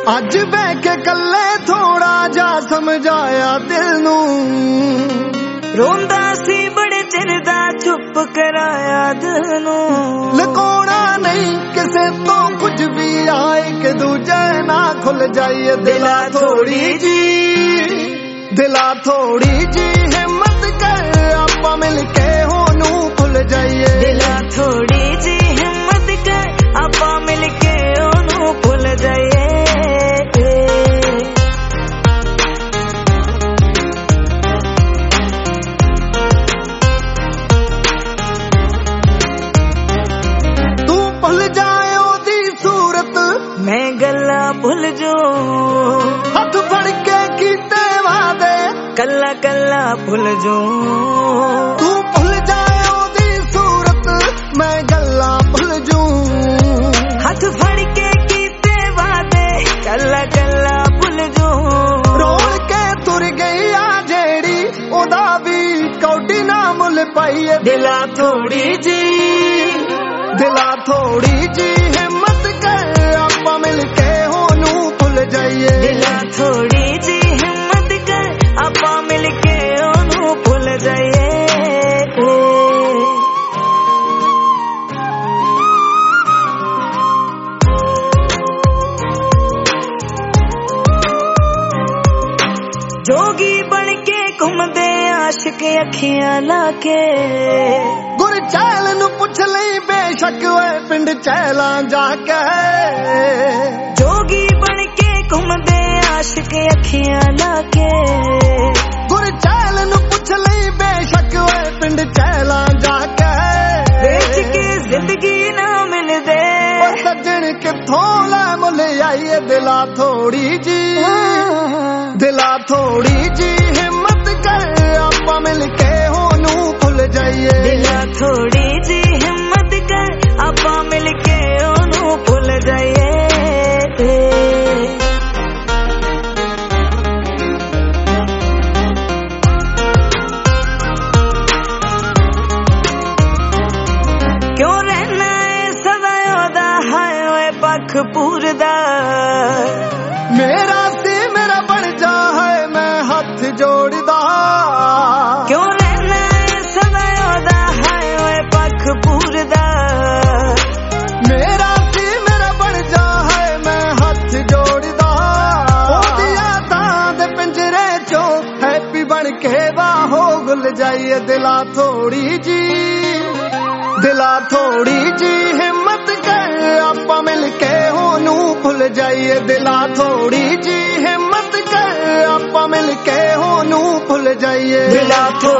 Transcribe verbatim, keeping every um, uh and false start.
ਅੱਜ ਬਹਿ ਕੇ ਕੱਲੇ ਥੋੜਾ ਜਾ ਸਮਝਾਇਆ ਦਿਲ ਨੂੰ, ਰੋਂਦਾ ਸੀ ਬੜੇ ਚਿਰ ਦਾ ਚੁੱਪ ਕਰਾਇਆ ਦਿਲ ਨੂੰ। ਲੁਕਾਉਣਾ ਨਹੀਂ ਕਿਸੇ ਤੋਂ ਕੁਝ ਵੀ, ਆਏ ਕਿ ਦੂਜੇ ਨਾ ਖੁੱਲ ਜਾਈਏ। ਦਿਲਾ ਥੋੜੀ ਜੀ ਦਿਲਾ ਥੋੜੀ ਜੀ ਹਿੰਮਤ ਕਰ, ਆਪਾਂ ਮਿਲ ਕੇ ਉਹਨੂੰ ਭੁੱਲ ਜਾਈਏ। ਦਿਲਾ ਥੋੜੀ ਜੀ ਹਿੰਮਤ ਕਰ, ਆਪਾਂ ਮਿਲ ਕੇ ਉਹਨੂੰ ਭੁੱਲ ਜਾਈਏ। ਮੈਂ ਗੱਲਾਂ ਭੁੱਲ ਜੋ, ਹੱਥ ਫੜ ਕੇ ਕੀਤੇ ਵਾਦੇ ਕੱਲਾ ਕੱਲਾ ਭੁੱਲ ਜੋ। ਤੂੰ ਭੁੱਲ ਜਾਏ ਉਹਦੀ ਸੂਰਤ, ਮੈਂ ਗੱਲਾਂ ਭੁੱਲ ਜੂ। ਹੱਥ ਫੜ ਕੇ ਕੀਤੇ ਵਾਦੇ ਕੱਲਾ ਕੱਲਾ ਭੁੱਲ ਜੋ। ਰੋਣ ਕੇ ਤੁਰ ਗਈ ਆ ਜਿਹੜੀ, ਉਹਦਾ ਵੀ ਕੌਡੀ ਨਾ ਮੁੱਲ ਪਾਈਏ। ਦਿਲਾ ਥੋੜੀ ਜੀ ਦਿਲਾ ਥੋੜੀ ਜੀ ਹਿੰਮਤ ਕਰ, ਆਪਾਂ ਮਿਲ ਕੇ ਉਹਨੂੰ ਭੁੱਲ ਜਾਈਏ। ਦਿਲਾ ਥੋੜੀ ਜੀ ਹਿੰਮਤ ਕਰ, ਆਪਾਂ ਮਿਲ ਕੇ ਉਹਨੂੰ ਭੁੱਲ ਜਾਈਏ। ਜੋਗੀ ਬਣ ਕੇ ਘੁੰਮਦੇ ਆਸ਼ਿਕ ਅੱਖੀਆਂ ਲਾ ਕੇ, ਗੁਰਚੈਲ ਨੂੰ ਪੁੱਛ ਲਈ ਬੇਸ਼ੱਕ ਓਏ ਪਿੰਡ ਚੈਲਾਂ ਜਾ ਕੇ। ਜੋਗੀ ਬਣ ਕੇ ਘੁੰਮਦੇ ਆਸ਼ਿਕ ਅੱਖੀਆਂ ਲਾ ਕੇ, ਗੁਰਚੈਲ ਨੂੰ ਪੁੱਛ ਲਈ ਬੇਸ਼ੱਕ ਓਏ ਪਿੰਡ ਚੈਲਾਂ ਜਾ ਕੇ। ਵੇਚ ਕੇ ਜ਼ਿੰਦਗੀ ਨਾ ਮਿਲਦੇ, ਓ ਸੱਜਣ ਕਿੱਥੋਂ ਲੈ ਮੁੱਲ ਆਈਏ। ਦਿਲਾ ਥੋੜੀ ਜੀ ਦਿਲਾ ਥੋੜੀ ਜੀ ਹਿੰਮਤ ਕਰ, ਆਪਾਂ ਮਿਲ ਕੇ ਉਹਨੂੰ ਭੁੱਲ ਜਾਈਏ। ਦਿਲਾ ਥੋੜੀ ਜੀ ਹਿੰਮਤ ਕਰ, ਆਪਾਂ ਮਿਲ ਕੇ ਉਹਨੂੰ ਭੁੱਲ ਜਾਈਏ। ਕਿਉਂ ਰਹਿਣਾ ਏ ਸਦਾ ਉਹਦਾ, ਹਾਏ ਓਏ ਪੱਖ ਪੂਰਦਾ। ਮੇਰਾ ਸੀ ਮੇਰਾ ਬਣ ਜਾ, ਹੈ ਮੈਂ ਹੱਥ ਜੋੜਦਾ। ਕਿਉਂ ਰਹਿਣਾ ਏ ਸਦਾ ਉਹਦਾ, ਹਾਏ ਓਏ ਪੱਖ ਪੂਰਦਾ। ਮੇਰਾ ਸੀ ਮੇਰਾ ਬਣ ਜਾ, ਹੈ ਮੈਂ ਹੱਥ ਜੋੜਦਾ। ਉਹਦੀ ਯਾਦਾਂ ਦੇ ਪਿੰਜਰੇ ਚੋਂ ਹੈਪੀ ਬਣ ਕੇ ਬਾਹੋਂ ਗੁੱਲ ਜਾਈਏ। ਦਿਲਾ ਥੋੜੀ ਜੀ ਦਿਲਾ ਥੋੜੀ ਜੀ ਹਿੰਮਤ ਕਰ, ਆਪਾਂ ਮਿਲ ਕੇ ਉਹਨੂੰ ਭੁੱਲ ਜਾਈਏ। ਦਿਲਾ ਥੋੜੀ ਜੀ ਹਿੰਮਤ ਕਰ, ਆਪਾਂ ਮਿਲ ਕੇ ਉਹਨੂੰ ਭੁੱਲ ਜਾਈਏ। ਦਿਲਾ